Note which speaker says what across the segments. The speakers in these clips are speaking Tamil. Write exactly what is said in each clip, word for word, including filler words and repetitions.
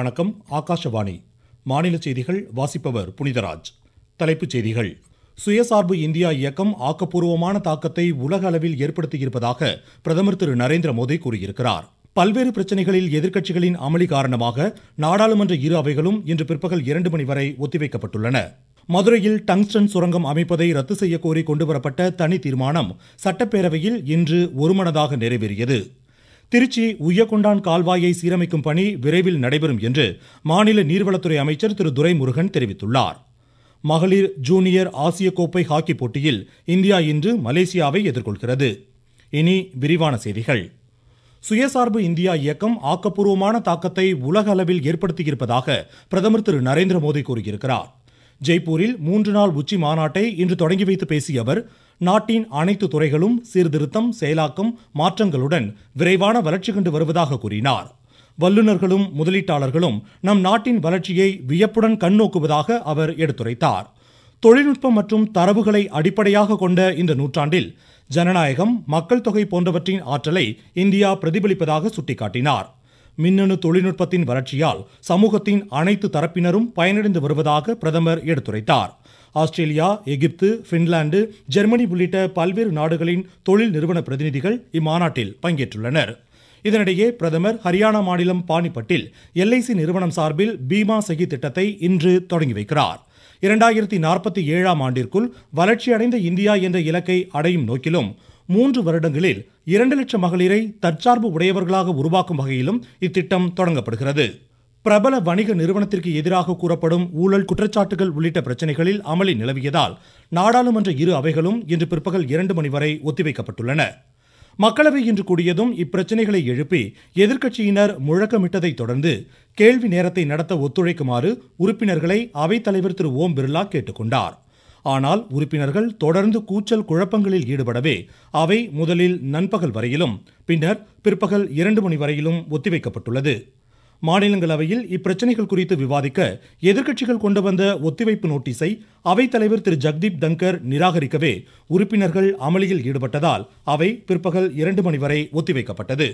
Speaker 1: வணக்கம். ஆகாஷவாணி மாநில செய்திகள் வாசிப்பவர் புனிதராஜ். தலைப்புச் செய்திகள். சுயசார்பு இந்தியா இயக்கம் ஆக்கப்பூர்வமான தாக்கத்தை உலக அளவில் ஏற்படுத்தியிருப்பதாக பிரதமர் திரு நரேந்திர மோடி கூறியிருக்கிறார். பல்வேறு பிரச்சனைகளில் எதிர்க்கட்சிகளின் அமளி காரணமாக நாடாளுமன்ற இரு அவைகளும் இன்று பிற்பகல் இரண்டு மணி வரை ஒத்திவைக்கப்பட்டுள்ளன. மதுரையில் டங்ஸ்டன் சுரங்கம் அமைப்பதை ரத்து செய்ய கோரி கொண்டுவரப்பட்ட தனி தீர்மானம் சட்டப்பேரவையில் இன்று ஒருமனதாக நிறைவேறியது. திருச்சி உய்யக்கொண்டான் கால்வாயை சீரமைக்கும் பணி விரைவில் நடைபெறும் என்று மாநில நீர்வளத்துறை அமைச்சர் திரு துரைமுருகன் தெரிவித்துள்ளார். மகளிர் ஜூனியர் ஆசிய கோப்பை ஹாக்கி போட்டியில் இந்தியா இன்று மலேசியாவை எதிர்கொள்கிறது. இனி விரிவான செய்திகள். சுயசார்பு இந்தியா இயக்கம் ஆக்கப்பூர்வமான தாக்கத்தை உலக அளவில் ஏற்படுத்தியிருப்பதாக பிரதமர் திரு நரேந்திர மோடி கூறியிருக்கிறார். ஜெய்ப்பூரில் மூன்று நாள் உச்சி மாநாட்டை இன்று தொடங்கி வைத்து பேசிய அவர், நாட்டின் அனைத்து துறைகளும் சீர்திருத்தம், செயலாக்கம், மாற்றங்களுடன் விரைவான வளர்ச்சி கண்டு வருவதாக கூறினார். வல்லுநர்களும் முதலீட்டாளர்களும் நம் நாட்டின் வளர்ச்சியை வியப்புடன் கண்ணோக்குவதாக அவர் எடுத்துரைத்தார். தொழில்நுட்பம் மற்றும் தரவுகளை அடிப்படையாக கொண்ட இந்த நூற்றாண்டில் ஜனநாயகம், மக்கள் தொகை போன்றவற்றின் ஆற்றலை இந்தியா பிரதிபலிப்பதாக சுட்டிக்காட்டினார். மின்னணு தொழில்நுட்பத்தின் வளர்ச்சியால் சமூகத்தின் அனைத்து தரப்பினரும் பயனடைந்து வருவதாக பிரதமர் எடுத்துரைத்தார். ஆஸ்திரேலியா, எகிப்து, பின்லாந்து, ஜெர்மனி உள்ளிட்ட பல்வேறு நாடுகளின் தொழில் நிறுவன பிரதிநிதிகள் இம்மாநாட்டில் பங்கேற்றுள்ளனர். இதனிடையே பிரதமர் ஹரியானா மாநிலம் பானிபட்டில் எல் ஐ சி நிறுவனம் சார்பில் பீமா சகி திட்டத்தை இன்று தொடங்கி வைக்கிறார். இரண்டாயிரத்தி நாற்பத்தி ஏழாம் ஆண்டிற்குள் வளர்ச்சியடைந்த இந்தியா என்ற இலக்கை அடையும் நோக்கிலும் மூன்று வருடங்களில் இரண்டு லட்சம் மகளிரை தற்சார்பு உடையவர்களாக உருவாக்கும் வகையிலும் இத்திட்டம் தொடங்கப்படுகிறது. பிரபல வணிக நிறுவனத்திற்கு எதிராக கூறப்படும் ஊழல் குற்றச்சாட்டுகள் உள்ளிட்ட பிரச்சனைகளில் அமளி நிலவியதால் நாடாளுமன்ற இரு அவைகளும் இன்று பிற்பகல் இரண்டு மணி வரை ஒத்திவைக்கப்பட்டுள்ளன. மக்களவை இன்று கூடியதும் இப்பிரச்சனைகளை எழுப்பி எதிர்க்கட்சியினர் முழக்கமிட்டதை தொடர்ந்து கேள்வி நேரத்தை நடத்த ஒத்துழைக்குமாறு உறுப்பினர்களை அவைத்தலைவர் திரு ஓம் பிர்லா கேட்டுக்கொண்டார். ஆனால் உறுப்பினர்கள் தொடர்ந்து கூச்சல் குழப்பங்களில் ஈடுபடவே அவை முதலில் நண்பகல் வரையிலும் பின்னர் பிற்பகல் இரண்டு மணி வரையிலும் ஒத்திவைக்கப்பட்டுள்ளது. மாநிலங்களவையில் இப்பிரச்சனைகள் குறித்து விவாதிக்க எதிர்க்கட்சிகள் கொண்டு வந்த ஒத்திவைப்பு நோட்டீஸை அவைத்தலைவர் திரு ஜக்தீப் தங்கர் நிராகரிக்கவே உறுப்பினர்கள் அமளியில் ஈடுபட்டதால் அவை பிற்பகல் இரண்டு மணி வரை ஒத்திவைக்கப்பட்டது.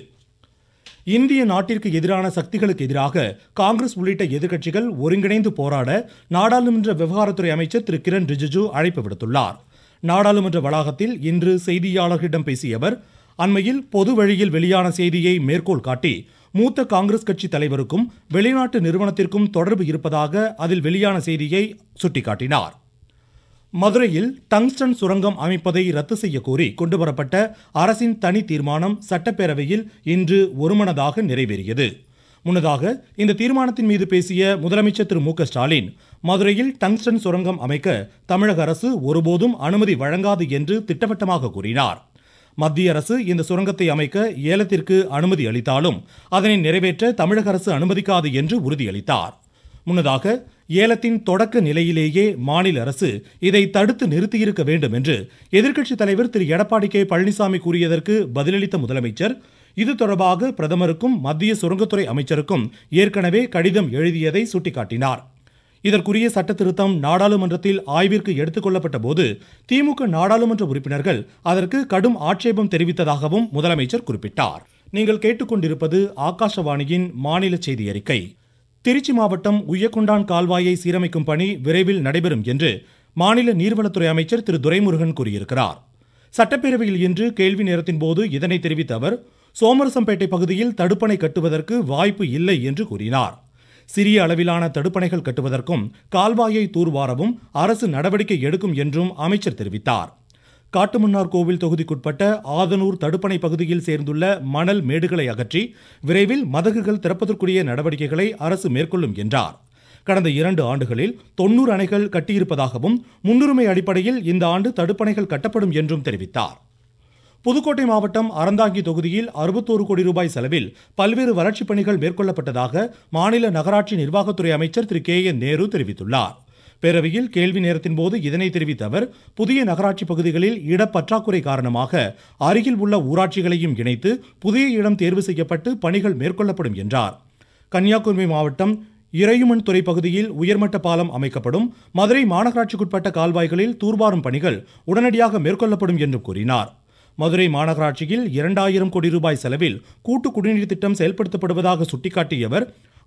Speaker 1: இந்திய நாட்டிற்கு எதிரான சக்திகளுக்கு எதிராக காங்கிரஸ் உள்ளிட்ட எதிர்க்கட்சிகள் ஒருங்கிணைந்து போராட நாடாளுமன்ற விவகாரத்துறை அமைச்சர் திரு கிரண் ரிஜிஜு அழைப்பு விடுத்துள்ளார். நாடாளுமன்ற வளாகத்தில் இன்று செய்தியாளர்களிடம் பேசிய அவர், அண்மையில் பொது வழியில் வெளியான செய்தியை மேற்கோள் காட்டி மூத்த காங்கிரஸ் கட்சி தலைவருக்கும் வெளிநாட்டு நிறுவனத்திற்கும் தொடர்பு இருப்பதாக அதில் வெளியான செய்தியை சுட்டிக்காட்டினார். மதுரையில் டங்ஸ்டன் சுரங்கம் அமைப்பதை ரத்து செய்ய கோரி கொண்டுவரப்பட்ட அரசின் தனி தீர்மானம் சட்டப்பேரவையில் இன்று ஒருமனதாக நிறைவேறியது. முன்னதாக இந்த தீர்மானத்தின் மீது பேசிய முதலமைச்சர் திரு மு க ஸ்டாலின், மதுரையில் டங்ஸ்டன் சுரங்கம் அமைக்க தமிழக அரசு ஒருபோதும் அனுமதி வழங்காது என்று திட்டவட்டமாக கூறினார். மத்திய அரசு இந்த சுரங்கத்தை அமைக்க ஏலத்திற்கு அனுமதி அளித்தாலும் அதனை நிறைவேற்ற தமிழக அரசு அனுமதிக்காது என்று உறுதியளித்தார். முன்னதாக ஏலத்தின் தொடக்க நிலையிலேயே மாநில அரசு இதை தடுத்து நிறுத்தியிருக்க வேண்டும் என்று எதிர்க்கட்சித் தலைவர் திரு எடப்பாடி கே பழனிசாமி கூறியதற்கு பதிலளித்த முதலமைச்சர், இது தொடர்பாக பிரதமருக்கும் மத்திய சுரங்கத்துறை அமைச்சருக்கும் ஏற்கனவே கடிதம் எழுதியதை சுட்டிக்காட்டினார். இதற்குரிய சட்ட திருத்தம் நாடாளுமன்றத்தில் ஆய்விற்கு எடுத்துக் கொள்ளப்பட்ட போது திமுக நாடாளுமன்ற உறுப்பினர்கள் அதற்கு கடும் ஆட்சேபம் தெரிவித்ததாகவும் முதலமைச்சர் குறிப்பிட்டார். நீங்கள் கேட்டுக்கொண்டிருப்பது ஆகாஷவாணியின் மாநில செய்தி அறிக்கை. திருச்சி மாவட்டம் உய்யக்கொண்டான் கால்வாயை சீரமைக்கும் பணி விரைவில் நடைபெறும் என்று மாநில நீர்வளத்துறை அமைச்சர் திரு துரைமுருகன் கூறியிருக்கிறார். சட்டப்பேரவையில் இன்று கேள்வி நேரத்தின் போது இதனை தெரிவித்த அவர், சோமரசம்பேட்டை பகுதியில் தடுப்பணை கட்டுவதற்கு வாய்ப்பு இல்லை என்று கூறினார். சிறிய அளவிலான தடுப்பணைகள் கட்டுவதற்கும் கால்வாயை தூர்வாரவும் அரசு நடவடிக்கை எடுக்கும் என்றும் அமைச்சர் தெரிவித்தார். காட்டுமன்னார் கோவில் தொகுதிக்குட்பட்ட ஆதனூர் தடுப்பணை பகுதியில் சேர்ந்துள்ள மணல் மேடுகளை அகற்றி விரைவில் மதகுகள் திறப்பதற்குரிய நடவடிக்கைகளை அரசு மேற்கொள்ளும் என்றார். கடந்த இரண்டு ஆண்டுகளில் தொன்னூறு அணைகள் கட்டியிருப்பதாகவும் முன்னுரிமை அடிப்படையில் இந்த ஆண்டு தடுப்பணைகள் கட்டப்படும் என்றும் தெரிவித்தார். புதுக்கோட்டை மாவட்டம் அறந்தாங்கி தொகுதியில் அறுபத்தோரு கோடி ரூபாய் செலவில் பல்வேறு வளர்ச்சிப் பணிகள் மேற்கொள்ளப்பட்டதாக மாநில நகராட்சி நிர்வாகத்துறை அமைச்சர் திரு கே என் நேரு தெரிவித்துள்ளார். பேரவையில் கேள்வி நேரத்தின் போது இதனை தெரிவித்த அவர், புதிய நகராட்சி பகுதிகளில் இடப்பற்றாக்குறை காரணமாக அருகில் உள்ள ஊராட்சிகளையும் இணைத்து புதிய இடம் தேர்வு செய்யப்பட்டு பணிகள் மேற்கொள்ளப்படும் என்றார். கன்னியாகுமரி மாவட்டம் இறையுமன் துறை பகுதியில் உயர்மட்ட பாலம் அமைக்கப்படும். மதுரை மாநகராட்சிக்குட்பட்ட கால்வாய்களில் தூர்வாரும் பணிகள் உடனடியாக மேற்கொள்ளப்படும் என்றும் கூறினார். மதுரை மாநகராட்சியில் இரண்டாயிரம் கோடி ரூபாய் செலவில் கூட்டு குடிநீர் திட்டம் செயல்படுத்தப்படுவதாக சுட்டிக்காட்டிய அவர்,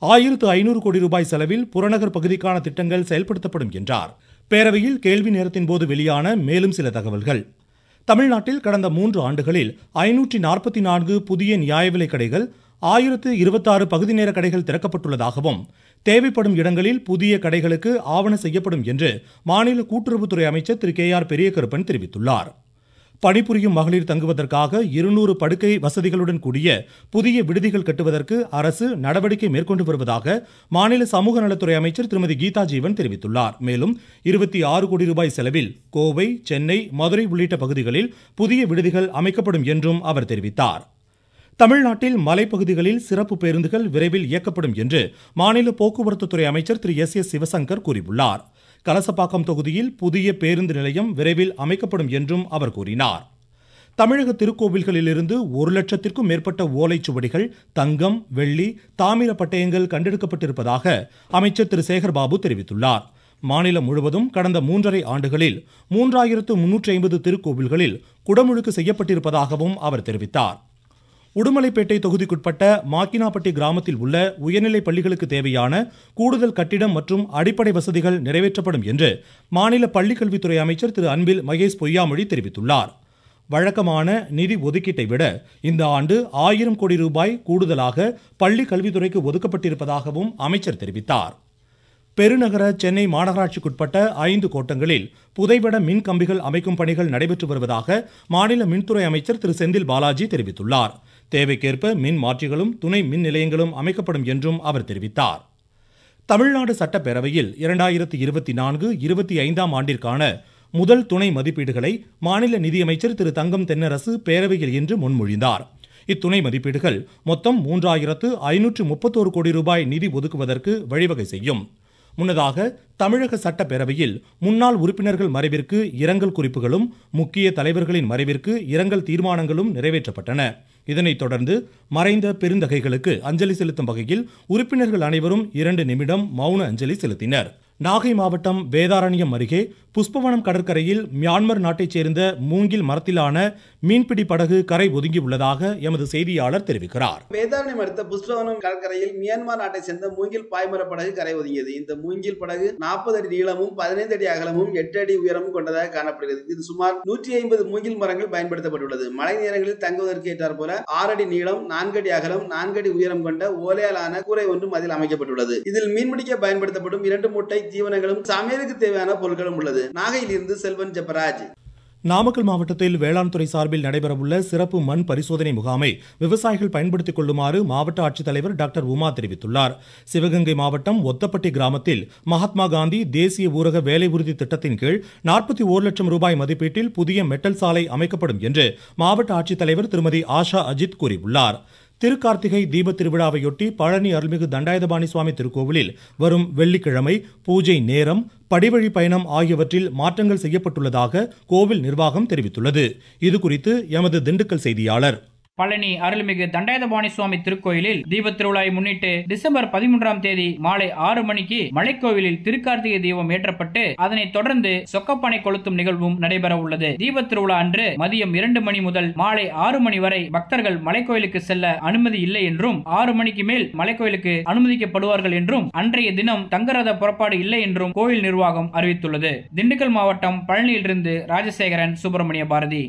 Speaker 1: ஆயிரத்து ஐநூறு கோடி ரூபாய் செலவில் புறநகர் பகுதிக்கான திட்டங்கள் செயல்படுத்தப்படும் என்றார். பேரவையில் கேள்வி நேரத்தின் போது வெளியான மேலும் சில தகவல்கள். தமிழ்நாட்டில் கடந்த மூன்று ஆண்டுகளில் ஐநூற்றி நாற்பத்தி நான்கு புதிய நியாய விலை கடைகள், ஆயிரத்து இருபத்தாறு பகுதி நேர கடைகள் திறக்கப்பட்டுள்ளதாகவும் தேவைப்படும் இடங்களில் புதிய கடைகளுக்கு ஆவண செய்யப்படும் என்று மாநில கூட்டுறவுத்துறை அமைச்சர் திரு கே ஆர் பெரியகருப்பன் தெரிவித்துள்ளார். பணிபுரியும் மகளிர் தங்குவதற்காக இருநூறு படுக்கை வசதிகளுடன் கூடிய புதிய விடுதிகள் கட்டுவதற்கு அரசு நடவடிக்கை மேற்கொண்டு வருவதாக மாநில சமூக நலத்துறை அமைச்சர் திருமதி கீதா ஜீவன் தெரிவித்துள்ளார். மேலும் இருபத்தி ஆறு கோடி ரூபாய் செலவில் கோவை, சென்னை, மதுரை உள்ளிட்ட பகுதிகளில் புதிய விடுதிகள் அமைக்கப்படும் என்றும் அவர் தெரிவித்தார். தமிழ்நாட்டில் மலைப்பகுதிகளில் சிறப்பு பேருந்துகள் விரைவில் இயக்கப்படும் என்று மாநில போக்குவரத்துத்துறை அமைச்சர் திரு எஸ் எஸ் சிவசங்கர் கூறியுள்ளார். கலசப்பாக்கம் தொகுதியில் புதிய பேருந்து நிலையம் விரைவில் அமைக்கப்படும் என்றும் அவர் கூறினார். தமிழக திருக்கோவில்களிலிருந்து ஒரு லட்சத்திற்கும் மேற்பட்ட ஓலைச்சுவடிகள், தங்கம், வெள்ளி, தாமிர பட்டயங்கள் கண்டெடுக்கப்பட்டிருப்பதாக அமைச்சர் திரு சேகர்பாபு தெரிவித்துள்ளார். மாநிலம் முழுவதும் கடந்த மூன்றரை ஆண்டுகளில் மூன்றாயிரத்து முன்னூற்றி ஐம்பது திருக்கோவில்களில் குடமுழுக்கு செய்யப்பட்டிருப்பதாகவும் அவர் தெரிவித்தார். உடுமலைப்பேட்டை தொகுதிக்குட்பட்ட மாக்கினாப்பட்டி கிராமத்தில் உள்ள உயர்நிலைப் பள்ளிகளுக்கு தேவையான கூடுதல் கட்டிடம் மற்றும் அடிப்படை வசதிகள் நிறைவேற்றப்படும் என்று மாநில பள்ளிக்கல்வித்துறை அமைச்சர் திரு அன்பில் மகேஷ் பொய்யாமொழி தெரிவித்துள்ளார். வழக்கமான நிதி ஒதுக்கீட்டை விட இந்த ஆண்டு ஆயிரம் கோடி ரூபாய் கூடுதலாக பள்ளி கல்வித்துறைக்கு ஒதுக்கப்பட்டிருப்பதாகவும் அமைச்சர் தெரிவித்தார். பெருநகர சென்னை மாநகராட்சிக்குட்பட்ட ஐந்து கோட்டங்களில் புதைவட மின் கம்பிகள் அமைக்கும் பணிகள் நடைபெற்று வருவதாக மாநில மின்துறை அமைச்சர் திரு செந்தில் பாலாஜி தெரிவித்துள்ளார். தேவைக்கேற்ப மின் மாற்றிகளும் துணை மின் நிலையங்களும் அமைக்கப்படும் என்றும் அவர் தெரிவித்தார். தமிழ்நாடு சட்டப்பேரவையில் இரண்டாயிரத்தி இருபத்தி நான்கு இருபத்தி ஐந்தாம் ஆண்டிற்கான முதல் துணை மதிப்பீடுகளை மாநில நிதியமைச்சர் திரு தங்கம் தென்னரசு பேரவையில் இன்று முன்மொழிந்தார். இத்துணை மதிப்பீடுகள் மொத்தம் மூன்றாயிரத்து ஐநூற்று முப்பத்தோரு கோடி ரூபாய் நிதி ஒதுக்குவதற்கு வழிவகை செய்யும். முன்னதாக தமிழக சட்டப்பேரவையில் முன்னாள் உறுப்பினர்கள் மறைவிற்கு இரங்கல் குறிப்புகளும் முக்கிய தலைவர்களின் மறைவிற்கு இரங்கல் தீர்மானங்களும் நிறைவேற்றப்பட்டன. இதனைத் தொடர்ந்து மறைந்த பெருந்தகைகளுக்கு அஞ்சலி செலுத்தும் வகையில் உறுப்பினர்கள் அனைவரும் இரண்டு நிமிடம் மௌன அஞ்சலி செலுத்தினர். நாகை மாவட்டம் வேதாரண்யம் அருகே புஷ்பவனம் கடற்கரையில் மியான்மர் நாட்டைச் சேர்ந்த மூங்கில் மரத்திலான மீன்பிடி படகு கரை ஒதுங்கியுள்ளதாக எமது செய்தியாளர் தெரிவிக்கிறார்.
Speaker 2: வேதாரண்யம் அடுத்த புஷ்பவனம் கடற்கரையில் மியான்மர் நாட்டை சேர்ந்த மூங்கில் பாய்மர படகு கரை ஒதுங்கியது. இந்த மூங்கில் படகு நாற்பது அடி நீளமும் பதினைந்து அடி அகலமும் எட்டு அடி உயரமும் கொண்டதாக காணப்படுகிறது. இது சுமார் நூற்றி ஐம்பது மூங்கில் மரங்கள் பயன்படுத்தப்பட்டுள்ளது. மழை நேரங்களில் தங்குவதற்கு ஏற்றார் போல ஆறு அடி நீளம், நான்கு அடி அகலம், நான்கு அடி உயரம் கொண்ட ஓலையாலான கூரை ஒன்றும் அதில் அமைக்கப்பட்டுள்ளது. இதில் மீன்பிடிக்க பயன்படுத்தப்படும் இரண்டு முட்டை தீவனங்களும் சமையலுக்கு தேவையான பொருட்களும் உள்ளது. நாகையில் இருந்து செல்வன் ஜெபராஜ்.
Speaker 1: நாமக்கல் மாவட்டத்தில் வேளாண் துறை சார்பில் நடைபெறவுள்ள சிறப்பு மண் பரிசோதனை முகாமை விவசாயிகள் பயன்படுத்திக் கொள்ளுமாறு மாவட்ட ஆட்சித்தலைவர் டாக்டர் உமா தெரிவித்துள்ளார். சிவகங்கை மாவட்டம் ஒத்தப்பட்டி கிராமத்தில் மகாத்மா காந்தி தேசிய ஊரக வேலை உறுதி திட்டத்தின் கீழ் நாற்பத்தி ஓரு லட்சம் ரூபாய் மதிப்பீட்டில் புதிய மெட்டல் சாலை அமைக்கப்படும் என்று மாவட்ட ஆட்சித்தலைவர் திருமதி ஆஷா அஜித் கூறியுள்ளார். திருக்கார்த்திகை தீப திருவிழாவையொட்டி பழனி அருள்மிகு தண்டாயுதபாணி சுவாமி திருக்கோவிலில் வரும் வெள்ளிக்கிழமை பூஜை நேரம், படிவழி பயணம் ஆகியவற்றில் மாற்றங்கள் செய்யப்பட்டுள்ளதாக கோவில் நிர்வாகம் தெரிவித்துள்ளது. இதுகுறித்து எமது திண்டுக்கல் செய்தியாளர்.
Speaker 3: பழனி அருள்மிகு தண்டாயுதபாணி சுவாமி திருக்கோயிலில் தீபத் திருவிழாவை முன்னிட்டு டிசம்பர் பதிமூன்றாம் தேதி மாலை ஆறு மணிக்கு மலைக்கோவிலில் திருக்கார்த்திகை தீபம் ஏற்றப்பட்டு அதனைத் தொடர்ந்து சொக்கப்பானை கொளுத்தும் நிகழ்வும் நடைபெற உள்ளது. தீபத் திருவிழா அன்று மதியம் இரண்டு மணி முதல் மாலை ஆறு மணி வரை பக்தர்கள் மலைக்கோயிலுக்கு செல்ல அனுமதி இல்லை என்றும் ஆறு மணிக்கு மேல் மலைக்கோயிலுக்கு அனுமதிக்கப்படுவார்கள் என்றும் அன்றைய தினம் தங்கரத புறப்பாடு இல்லை என்றும் கோயில் நிர்வாகம் அறிவித்துள்ளது. திண்டுக்கல் மாவட்டம் பழனியிலிருந்து ராஜசேகரன், சுப்பிரமணிய பாரதி.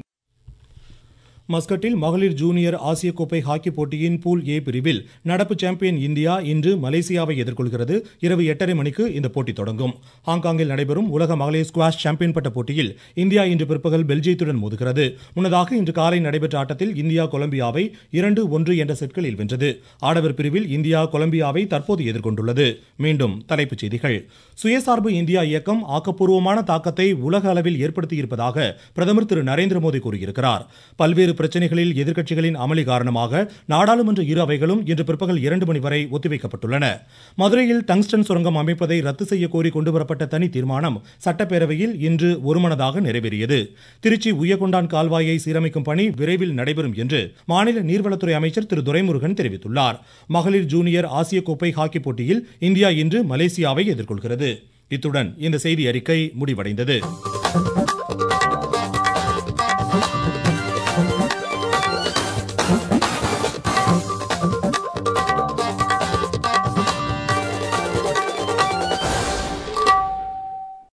Speaker 1: மஸ்கட்டில் மகளிர் ஜூனியர் ஆசிய கோப்பை ஹாக்கி போட்டியின் பூல் ஏ பிரிவில் நடப்பு சாம்பியன் இந்தியா இன்று மலேசியாவை எதிர்கொள்கிறது. இரவு எட்டரை மணிக்கு இந்த போட்டி தொடங்கும். ஹாங்காங்கில் நடைபெறும் உலக மகளிர் ஸ்குவாஷ் சாம்பியன் பட்ட போட்டியில் இந்தியா இன்று பிற்பகல் பெல்ஜியத்துடன் மோதுகிறது. முன்னதாக இன்று காலை நடைபெற்ற ஆட்டத்தில் இந்தியா கொலம்பியாவை இரண்டு ஒன்று என்ற செட்களில் வென்றது. ஆடவர் பிரிவில் இந்தியா கொலம்பியாவை தற்போது எதிர்கொண்டுள்ளது. மீண்டும் தலைப்புச் செய்திகள். சுயசார்பு இந்தியா இயக்கம் ஆக்கப்பூர்வமான தாக்கத்தை உலக அளவில் ஏற்படுத்தியிருப்பதாக பிரதமர் திரு நரேந்திர மோடி கூறியிருக்கிறார். பல்வேறு பிரச்சனைகளில் எதிர்க்கட்சிகளின் அமளி காரணமாக நாடாளுமன்ற இரு அவைகளும் இன்று பிற்பகல் இரண்டு மணி வரை ஒத்திவைக்கப்பட்டுள்ளன. மதுரையில் டங்ஸ்டன் சுரங்கம் அமைப்பதை ரத்து செய்ய கோரி கொண்டுவரப்பட்ட தனி தீர்மானம் சட்டப்பேரவையில் இன்று ஒருமனதாக நிறைவேறியது. திருச்சி உய்யகொண்டான் கால்வாயை சீரமைக்கும் பணி விரைவில் நடைபெறும் என்று மாநில நீர்வளத்துறை அமைச்சர் திரு துரைமுருகன் தெரிவித்துள்ளார். மகளிர் ஜூனியர் ஆசிய கோப்பை ஹாக்கி போட்டியில் இந்தியா இன்று மலேசியாவை எதிர்கொள்கிறது. இத்துடன் இந்த செய்தி அறிக்கை முடிவடைந்தது.